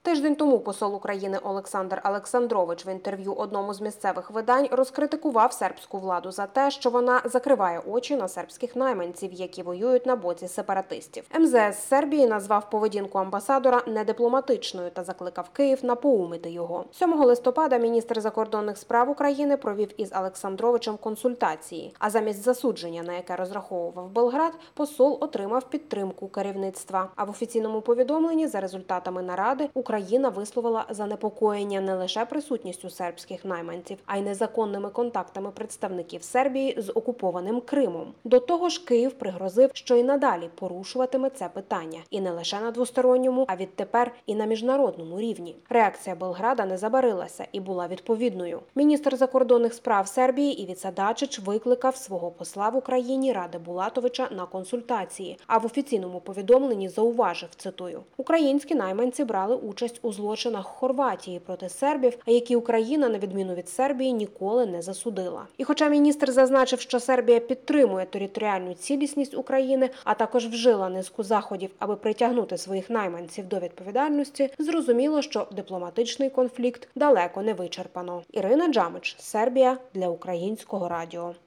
Тиждень тому посол України Олександр Александрович в інтерв'ю одному з місцевих видань розкритикував сербську владу за те, що вона закриває очі на сербських найманців, які воюють на боці сепаратистів. МЗС Сербії назвав поведінку амбасадора недипломатичною та закликав Київ напоумити його. 7 листопада міністр закордонних справ України провів із Александровичем консультації, а замість засудження, на яке розраховував Белград, посол отримав підтримку керівництва. А в офіційному повідомленні за результатами наради Україна висловила занепокоєння не лише присутністю сербських найманців, а й незаконними контактами представників Сербії з окупованим Кримом. До того ж, Київ пригрозив, що й надалі порушуватиме це питання. І не лише на двосторонньому, а відтепер і на міжнародному рівні. Реакція Белграда не забарилася і була відповідною. Міністр закордонних справ Сербії Івіца Дачич викликав свого посла в Україні Раде Булатовича на консультації, а в офіційному повідомленні зауважив, цитую, «Українські найманці брали участь у злочинах Хорватії проти сербів, а які Україна, на відміну від Сербії, ніколи не засудила». І хоча міністр зазначив, що Сербія підтримує територіальну цілісність України, а також вжила низку заходів, аби притягнути своїх найманців до відповідальності, зрозуміло, що дипломатичний конфлікт далеко не вичерпано. Ірина Джамич, Сербія, для Українського радіо.